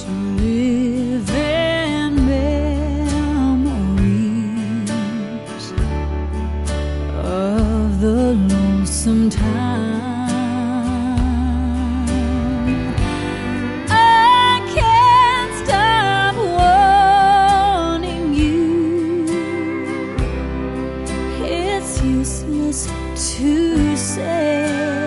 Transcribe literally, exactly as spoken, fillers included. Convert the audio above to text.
to live in memories of the lonesome time. Useless to say